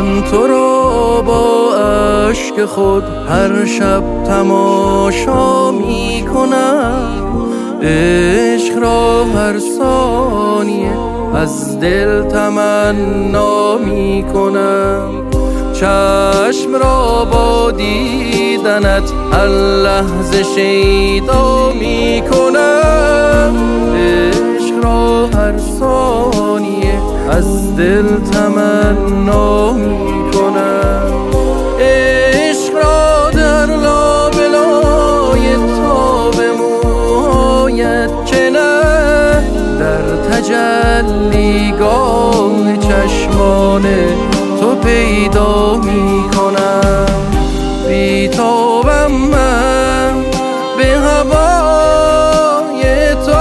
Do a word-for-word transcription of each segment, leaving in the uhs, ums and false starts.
من تو را با اشک خود هر شب تماشا می کنم، عشق را هر ثانیه از دل تمنا می کنم. چشم را با دیدنت هر لحظه شیدا می کنم، عشق را هر ثانیه از دل تمنا می کنم. عشق را در لابلای تاب موهایت که نه در تجلیگاه چشمان تو پیدا می کنم. بی تابم من به هوای تو،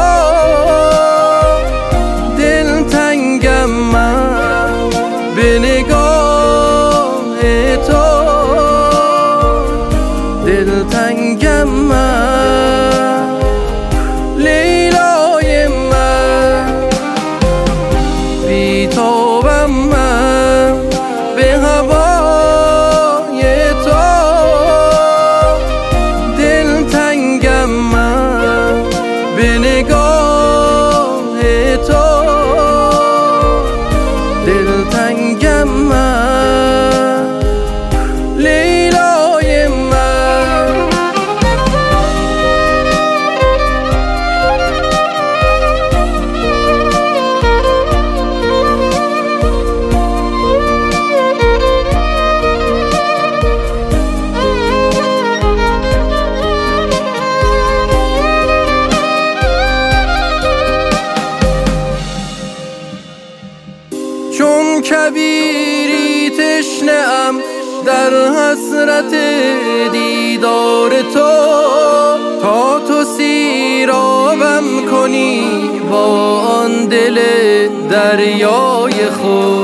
دل تنگم من به نگاه تو، دل تنگم من لیلای من. بی تابم من به هوای تو، دل تنگم من به نگاه تو، دل تنگم من لیلای من. چون کویری تشنه‌ام در حسرت دیدار تو، تا تو سیرابم کنی با آن دل دریای خود.